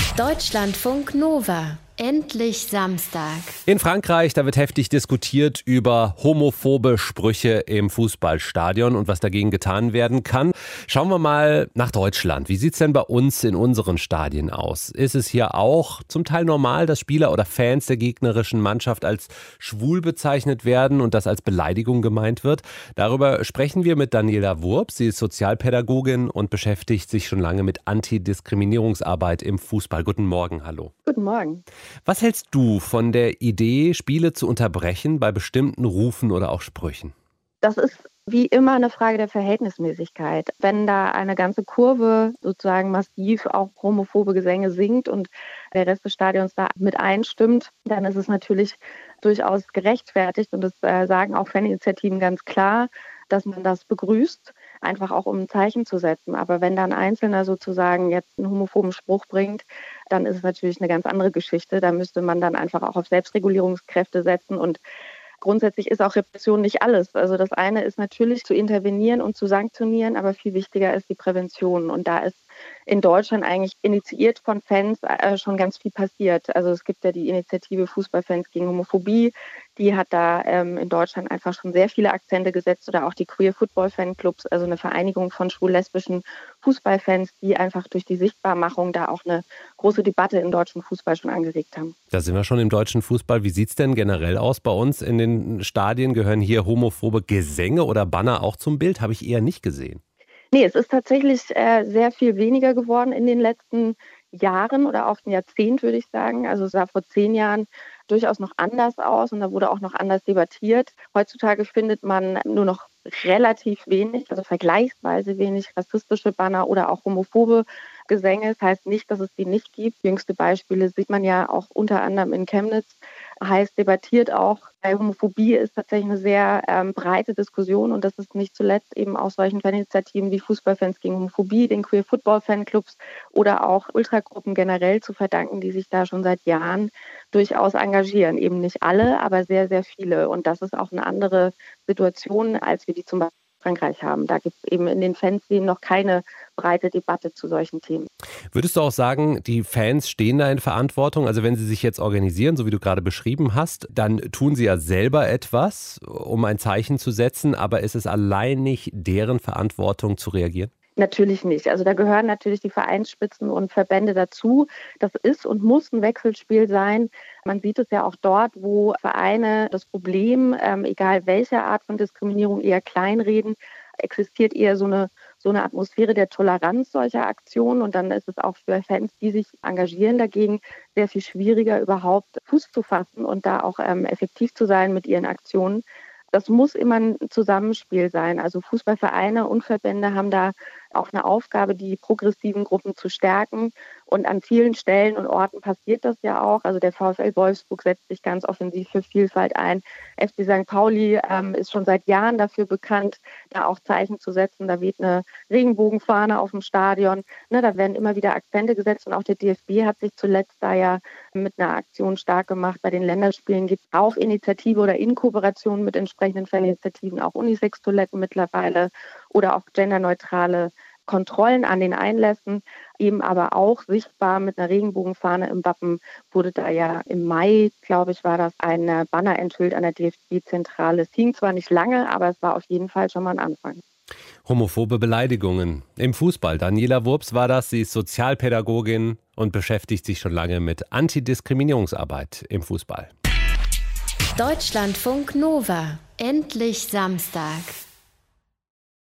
Deutschlandfunk Nova. Endlich Samstag. In Frankreich, da wird heftig diskutiert über homophobe Sprüche im Fußballstadion und was dagegen getan werden kann. Schauen wir mal nach Deutschland. Wie sieht's denn bei uns in unseren Stadien aus? Ist es hier auch zum Teil normal, dass Spieler oder Fans der gegnerischen Mannschaft als schwul bezeichnet werden und das als Beleidigung gemeint wird? Darüber sprechen wir mit Daniela Wurb. Sie ist Sozialpädagogin und beschäftigt sich schon lange mit Antidiskriminierungsarbeit im Fußball. Guten Morgen, hallo. Guten Morgen. Was hältst du von der Idee, Spiele zu unterbrechen bei bestimmten Rufen oder auch Sprüchen? Das ist wie immer eine Frage der Verhältnismäßigkeit. Wenn da eine ganze Kurve sozusagen massiv auch homophobe Gesänge singt und der Rest des Stadions da mit einstimmt, dann ist es natürlich durchaus gerechtfertigt und das sagen auch Faninitiativen ganz klar, dass man das begrüßt, einfach auch um ein Zeichen zu setzen. Aber wenn dann Einzelner sozusagen jetzt einen homophoben Spruch bringt, dann ist es natürlich eine ganz andere Geschichte. Da müsste man dann einfach auch auf Selbstregulierungskräfte setzen und grundsätzlich ist auch Repression nicht alles. Also das eine ist natürlich zu intervenieren und zu sanktionieren, aber viel wichtiger ist die Prävention. Und da ist in Deutschland eigentlich initiiert von Fans schon ganz viel passiert. Also es gibt ja die Initiative Fußballfans gegen Homophobie. Die hat da in Deutschland einfach schon sehr viele Akzente gesetzt oder auch die Queer Football Fanclubs, also eine Vereinigung von schwul-lesbischen Fußballfans, die einfach durch die Sichtbarmachung da auch eine große Debatte im deutschen Fußball schon angeregt haben. Da sind wir schon im deutschen Fußball. Wie sieht es denn generell aus bei uns? In den Stadien gehören hier homophobe Gesänge oder Banner auch zum Bild? Habe ich eher nicht gesehen. Nee, es ist tatsächlich sehr viel weniger geworden in den letzten Jahren oder auch ein Jahrzehnt, würde ich sagen. Also es sah vor 10 Jahren durchaus noch anders aus und da wurde auch noch anders debattiert. Heutzutage findet man nur noch relativ wenig, also vergleichsweise wenig rassistische Banner oder auch homophobe Gesänge. Das heißt nicht, dass es die nicht gibt. Jüngste Beispiele sieht man ja auch unter anderem in Chemnitz. Heiß debattiert auch. Bei Homophobie ist tatsächlich eine sehr breite Diskussion und das ist nicht zuletzt eben auch solchen Faninitiativen wie Fußballfans gegen Homophobie, den Queer Football Fanclubs oder auch Ultragruppen generell zu verdanken, die sich da schon seit Jahren durchaus engagieren. Eben nicht alle, aber sehr, sehr viele. Und das ist auch eine andere Situation, als wir die zum Beispiel in Frankreich haben. Da gibt es eben in den Fanszenen noch keine breite Debatte zu solchen Themen. Würdest du auch sagen, die Fans stehen da in Verantwortung? Also wenn sie sich jetzt organisieren, so wie du gerade beschrieben hast, dann tun sie ja selber etwas, um ein Zeichen zu setzen, aber ist es allein nicht deren Verantwortung zu reagieren? Natürlich nicht. Also da gehören natürlich die Vereinsspitzen und Verbände dazu. Das ist und muss ein Wechselspiel sein. Man sieht es ja auch dort, wo Vereine das Problem, egal welcher Art von Diskriminierung, eher kleinreden, existiert eher so eine Atmosphäre der Toleranz solcher Aktionen. Und dann ist es auch für Fans, die sich engagieren dagegen, sehr viel schwieriger, überhaupt Fuß zu fassen und da auch effektiv zu sein mit ihren Aktionen. Das muss immer ein Zusammenspiel sein. Also Fußballvereine und Verbände haben da auch eine Aufgabe, die progressiven Gruppen zu stärken. Und an vielen Stellen und Orten passiert das ja auch. Also der VfL Wolfsburg setzt sich ganz offensiv für Vielfalt ein. FC St. Pauli ist schon seit Jahren dafür bekannt, da auch Zeichen zu setzen. Da weht eine Regenbogenfahne auf dem Stadion. Da werden immer wieder Akzente gesetzt. Und auch der DFB hat sich zuletzt da ja mit einer Aktion stark gemacht. Bei den Länderspielen gibt es auf Initiative oder in Kooperation mit entsprechenden Faninitiativen auch Unisex-Toiletten mittlerweile oder auch genderneutrale Kontrollen an den Einlässen, eben aber auch sichtbar mit einer Regenbogenfahne im Wappen wurde da ja im Mai, glaube ich, war das ein Banner enthüllt an der DFB-Zentrale. Es hing zwar nicht lange, aber es war auf jeden Fall schon mal ein Anfang. Homophobe Beleidigungen im Fußball. Daniela Wurb war das. Sie ist Sozialpädagogin und beschäftigt sich schon lange mit Antidiskriminierungsarbeit im Fußball. Deutschlandfunk Nova. Endlich Samstag.